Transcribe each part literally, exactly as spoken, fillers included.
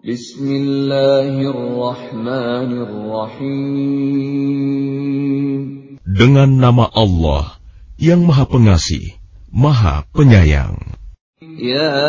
Bismillahirrahmanirrahim. Dengan nama Allah yang Maha Pengasih, Maha Penyayang. Ya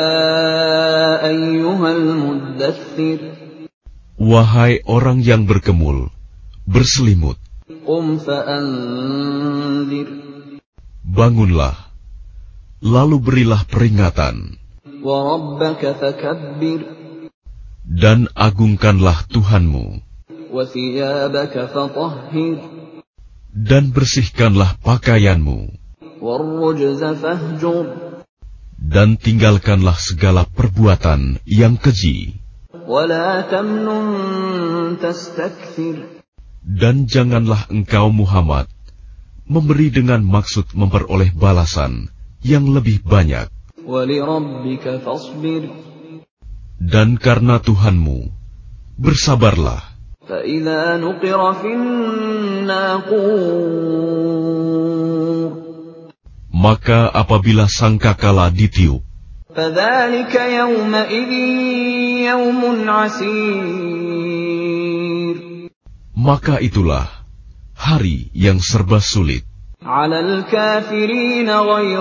ayyuhal muddaththir. Wahai orang yang berkemul, berselimut. Qum fa'anzir. Bangunlah, lalu berilah peringatan. Wa rabbaka fakabbir. Dan agungkanlah Tuhanmu. Wa thiyabaka fatahhir. Dan bersihkanlah pakaianmu. Warrujza fahjur. Dan tinggalkanlah segala perbuatan yang keji. Wala tamnun tastakthir. Dan janganlah engkau Muhammad memberi dengan maksud memperoleh balasan yang lebih banyak. Walirabbika fasbir. Dan karena Tuhanmu, bersabarlah. فَإِذَا نُقِرَ فِي النَّاقُورِ. Maka apabila sangkakala ditiup, فَذَلِكَ يَوْمَئِذٍ يَوْمٌ عَسِيرٌ. maka itulah hari yang serba sulit. عَلَى الْكَافِرِينَ غَيْرُ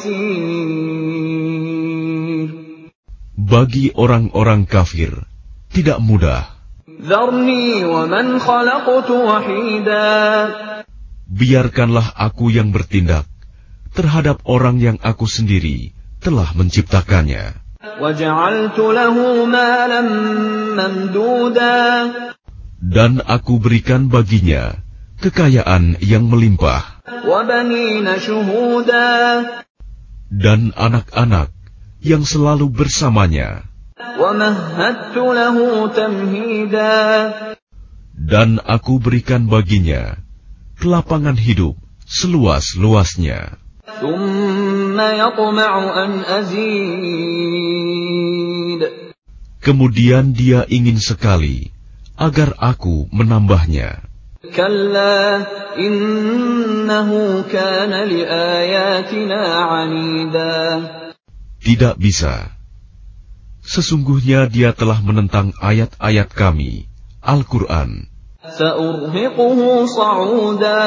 يَسِيرٍ. Bagi orang-orang kafir, tidak mudah. ذَرْنِي وَمَنْ خَلَقْتُ وَحِيدًا. Biarkanlah aku yang bertindak terhadap orang yang aku sendiri telah menciptakannya. وَجَعَلْتُ لَهُ مَالًا مَمْدُودًا. Dan aku berikan baginya kekayaan yang melimpah. وَبَنِينَ شُهُودًا. Dan anak-anak yang selalu bersamanya. وَمَهَّدتُّ لَهُ تَمْهِيدًا. Dan aku berikan baginya kelapangan hidup seluas-luasnya. ثُمَّ يَطْمَعُ أَنْ أَزِيدَ. Kemudian dia ingin sekali agar aku menambahnya. كَلَّا إِنَّهُ كَانَ لِآيَاتِنَا عَنِيدًا. Tidak bisa. Sesungguhnya dia telah menentang ayat-ayat kami, Al-Quran. سَأُرْهِقُهُ صَعُودًا.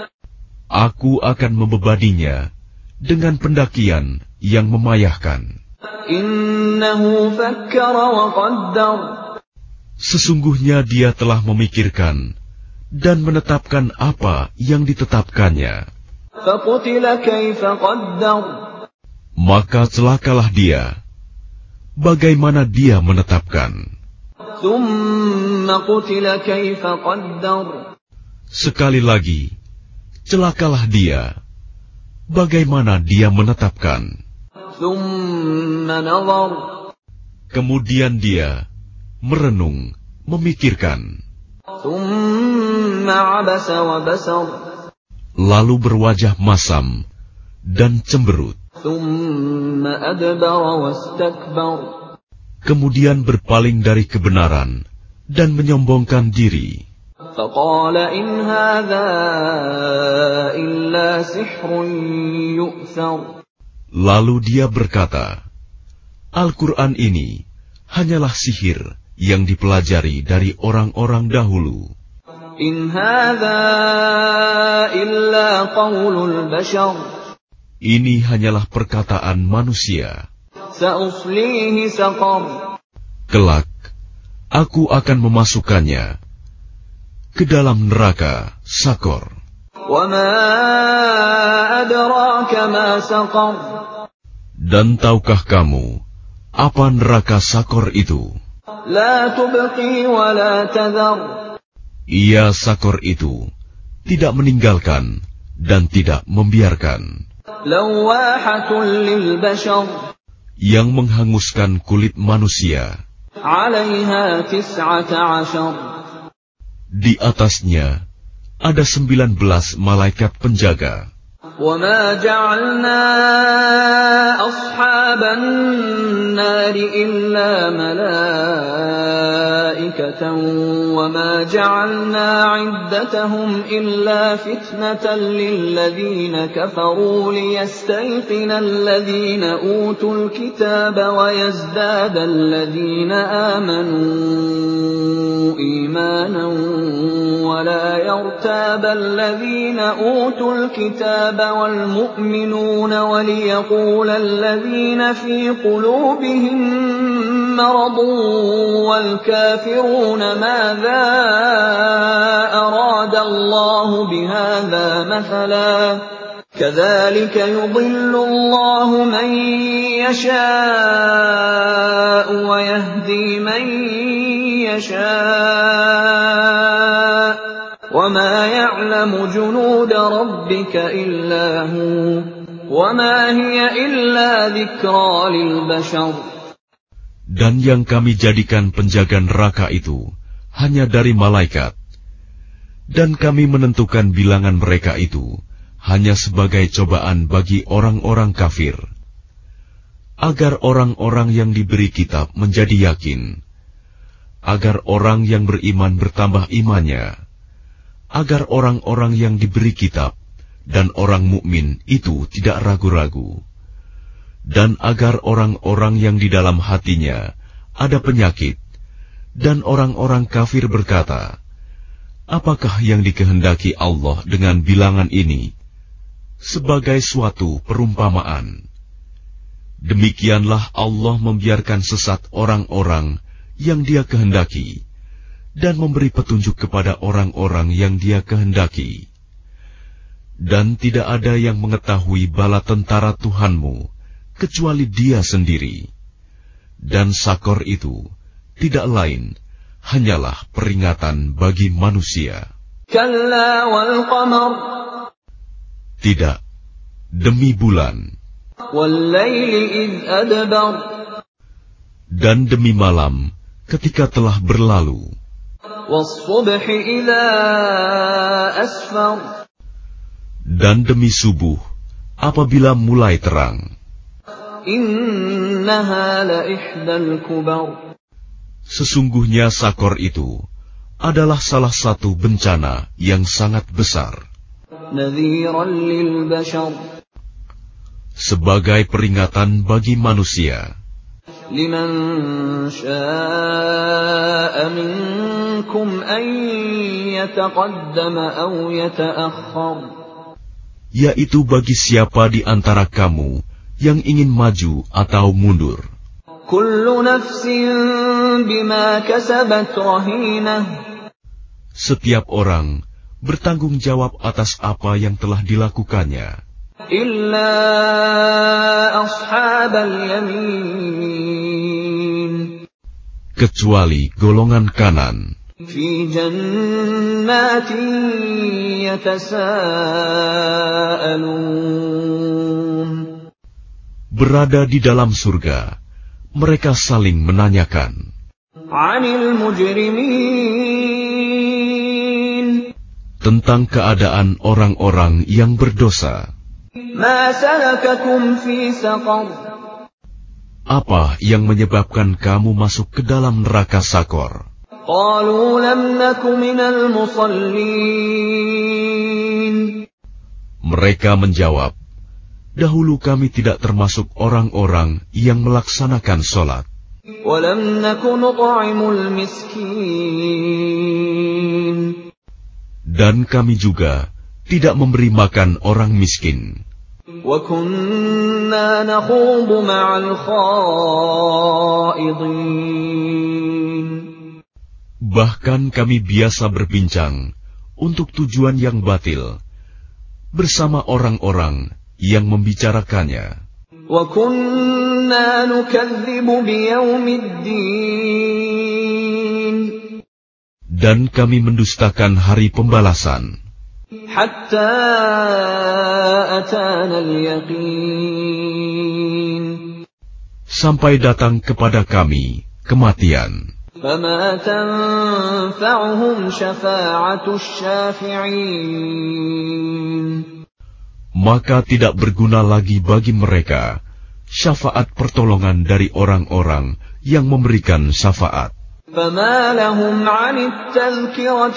Aku akan membebaninya dengan pendakian yang memayahkan. إِنَّهُ فَكَّرَ وَقَدَّرَ. Sesungguhnya dia telah memikirkan dan menetapkan apa yang ditetapkannya. فَقُتِلَ كَيْفَ قَدَّرَ. Maka celakalah dia. Bagaimana dia menetapkan? ثُمَّ قُتِلَ كَيْفَ قَدَّرَ. Sekali lagi, celakalah dia. Bagaimana dia menetapkan? ثُمَّ نَظَرَ. Kemudian dia merenung, memikirkan. ثُمَّ عَبَسَ وَبَسَرَ. Lalu berwajah masam dan cemberut. ثُمَّ أَدْبَرَ وَاسْتَكْبَرَ. Kemudian berpaling dari kebenaran dan menyombongkan diri. فَقَالَ إِنْ هَذَا إِلَّا سِحْرٌ يُؤْثَرُ. Lalu dia berkata, Al-Quran ini hanyalah sihir yang dipelajari dari orang-orang dahulu. إِنْ هَذَا إِلَّا قَوْلُ الْبَشَرِ. Ini hanyalah perkataan manusia. سَأُصْلِيهِ سَقَرَ. Kelak, aku akan memasukkannya ke dalam neraka Sakor. وَمَا أَدْرَاكَ مَا سَقَرُ. Dan tahukah kamu apa neraka Sakor itu? لَا تُبْقِي وَلَا تَذَرُ. Ia Sakor itu tidak meninggalkan dan tidak membiarkan. لَوَّاحَةٌ لِلْبَشَرِ. Yang menghanguskan kulit manusia. عَلَيْهَا تِسْعَةَ عَشَرَ. Di atasnya ada sembilan belas malaikat penjaga. وَمَا جَعَلْنَا أَصْحَابَ النَّارِ إِلَّا مَلَائِكَةً وَمَا جَعَلْنَا عِدَّتَهُمْ إِلَّا فِتْنَةً لِّلَّذِينَ كَفَرُوا لِيَسْتَيْقِنَ الَّذِينَ أُوتُوا الْكِتَابَ وَيَزْدَادَ الَّذِينَ آمَنُوا إِيمَانًا وَلَا يَرْتَابَ الَّذِينَ أُوتُوا الْكِتَابَ وَالْمُؤْمِنُونَ وَلِيَقُولَ الَّذِينَ فِي قُلُوبِهِم مَّرَضٌ وَالْكَافِرُونَ مَاذَا أَرَادَ اللَّهُ بِهَٰذَا مَثَلًا كَذَٰلِكَ يُضِلُّ اللَّهُ مَن يَشَاءُ وَيَهْدِي مَن يَشَاءُ وَمَا يَعْلَمُ جُنُودَ رَبِّكَ إِلَّا هُوَ وَمَا هِيَ إِلَّا ذِكْرَىٰ لِلْبَشَرِ. Dan yang kami jadikan penjaga neraka itu hanya dari malaikat, dan kami menentukan bilangan mereka itu hanya sebagai cobaan bagi orang-orang kafir, agar orang-orang yang diberi kitab menjadi yakin, agar orang yang beriman bertambah imannya, agar orang-orang yang diberi kitab dan orang mukmin itu tidak ragu-ragu, dan agar orang-orang yang di dalam hatinya ada penyakit dan orang-orang kafir berkata, apakah yang dikehendaki Allah dengan bilangan ini sebagai suatu perumpamaan? Demikianlah Allah membiarkan sesat orang-orang yang Dia kehendaki dan memberi petunjuk kepada orang-orang yang Dia kehendaki. Dan tidak ada yang mengetahui bala tentara Tuhanmu kecuali Dia sendiri. Dan Sakor itu tidak lain hanyalah peringatan bagi manusia. Kalla wal qamar. Tidak, demi bulan. Wal laili idh adbar. Dan demi malam ketika telah berlalu. Was-subhi idza asfar. Dan demi subuh apabila mulai terang. Innaha la ihdal kubar. Sesungguhnya Sakor itu adalah salah satu bencana yang sangat besar. Nadhiran lil bashar. Sebagai peringatan bagi manusia. Liman syaa'a minkum an yataqaddama aw yata'akhkhar. Yaitu bagi siapa di antara kamu yang ingin maju atau mundur. Kullu nafsin bima kasabat rahinah. Setiap orang bertanggung jawab atas apa yang telah dilakukannya. Illa ashabal yamin. Kecuali golongan kanan. Fi jannatin yatasaalun. Berada di dalam surga, mereka saling menanyakan. Anil mujrimin. Tentang keadaan orang-orang yang berdosa. Ma salakakum fi saqar. Apa yang menyebabkan kamu masuk ke dalam neraka Sakor? Qalu lam naku minal musallin. Mereka menjawab, dahulu kami tidak termasuk orang-orang yang melaksanakan sholat. Wa lam naku nut'imul miskin. Dan kami juga tidak memberi makan orang miskin. Wa kunna nakhudu ma'al khaidin. Bahkan kami biasa berbincang untuk tujuan yang batil bersama orang-orang yang membicarakannya. Wa kunna nukadzibu biyaumiddin. Dan kami mendustakan hari pembalasan. Hatta atana al-yaqin. Sampai datang kepada kami kematian. Fama tanfa'uhum syafa'atus syafi'in. maka tidak berguna lagi bagi mereka syafaat pertolongan dari orang-orang yang memberikan syafaat. فَمَا لَهُمْ عَنِ التَّذْكِرَةِ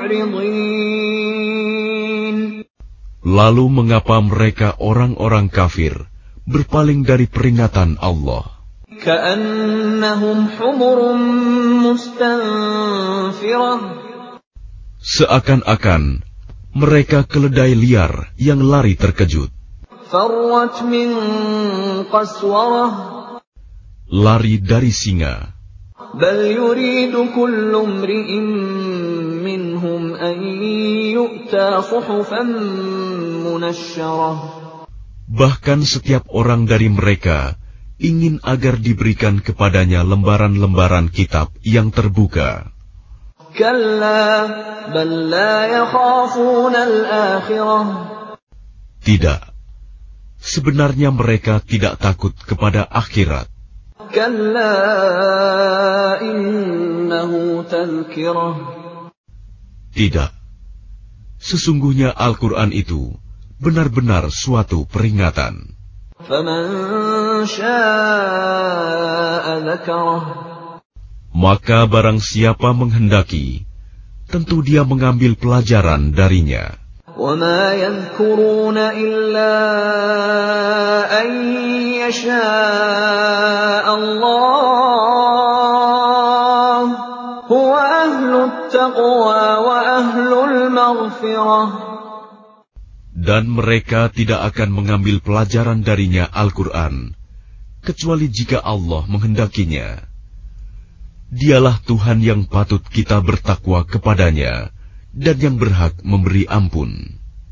مُعْرِضِينَ. Lalu mengapa mereka orang-orang kafir berpaling dari peringatan Allah? كَأَنَّهُمْ حُمُرٌ مُسْتَنفِرَةٌ. Seakan-akan mereka keledai liar yang lari terkejut. فَرَّتْ مِنْ قَسْوَرَةٍ. Lari dari singa. بَلْ يُرِيدُ كُلُّ امْرِئٍ مِّنْهُمْ أَنْ يُؤْتَى صُحُفًا مُنَشَّرَةً. Bahkan setiap orang dari mereka ingin agar diberikan kepadanya lembaran-lembaran kitab yang terbuka. كَلَّا بَلْ لَا يَخَافُونَ الْآخِرَةَ. Tidak. Sebenarnya mereka tidak takut kepada akhirat. كَلَّا إِنَّهُ تَذْكِرَةٌ. Tidak. Sesungguhnya Al-Quran itu benar-benar suatu peringatan. فَمَنْ شَاءَ ذَكَرَهُ. Maka barang siapa menghendaki, tentu dia mengambil pelajaran darinya. وَمَا يَذْكُرُونَ إِلَّا أَن يَشَاءَ اللَّهُ هُوَ أَهْلُ التَّقْوَى وَأَهْلُ الْمَغْفِرَةِ. Dan mereka tidak akan mengambil pelajaran darinya Al-Quran, kecuali jika Allah menghendakinya. Dialah Tuhan yang patut kita bertakwa kepadanya, dan yang berhak memberi ampun.